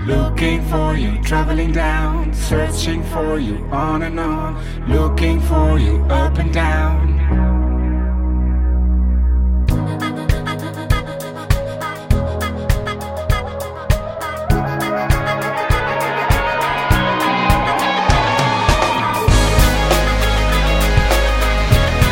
Looking for you, traveling down, searching for you on and on, looking for you up and down.